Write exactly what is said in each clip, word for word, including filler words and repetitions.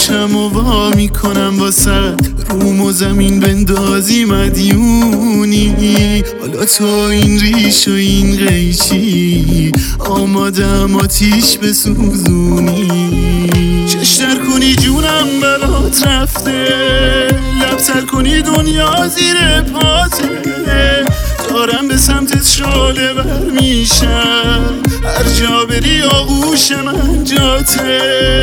گوشم و وا میکنم واسه روم و زمین بندازی مدیونی. حالا تو این ریش و این قیچی آمادم آتیش بسوزونی. چشتر کنی جونم برات رفته، لبتر کنی دنیا زیر پاته. دارم به سمتت شاله بر میشم، هر جا بری آغوش من جاته.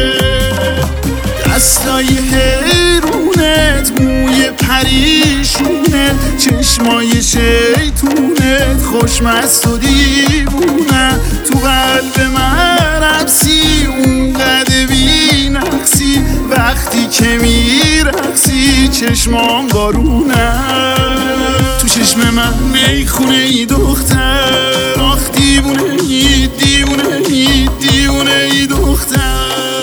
دستای حیرونت، موی پریشونت، چشمای شیطونت، خوشمست و دیوونه. تو قلب من حبسی، اونقدر بی نقصی، وقتی که میرقصی چشمام بارونه. تو چشم من میخونه ای دختر، آخ دیوونه ای دیوونه ای دیوونه ای دختر.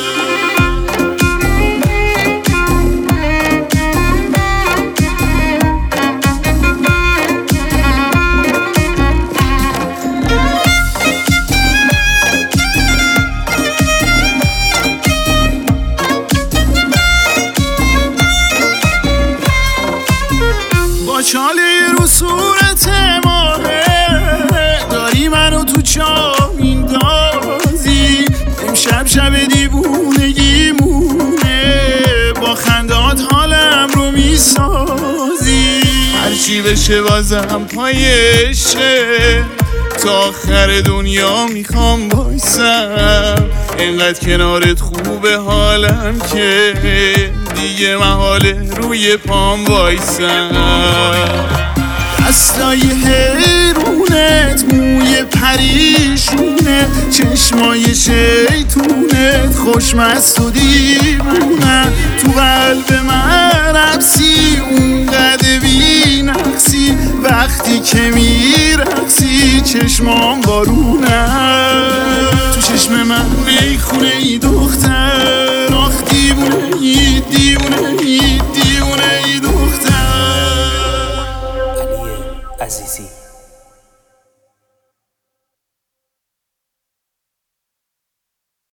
چاله رو صورت ماهه، داری منو تو چا میندازی. امشب شب دیوونگی مونه، با خندات حالم رو میسازی. هرچی بشه بازم پایشه، تا آخر دنیا میخوام بایسم. اینقدر کنارت خوبه حالم که دیگه محاله روی پام وایسم. دستای حیرونت، موی پریشونت، چشمای شیطونت، خوشمست و دیوونه. تو قلب من حبسی، اونقدر بی نقصی، وقتی که میرقصی چشمام بارونه. تو چشم من میخونه ای دختر، آخ دیوونه ای دیوونه ای دیوونه ای دختر. علی عزیزی.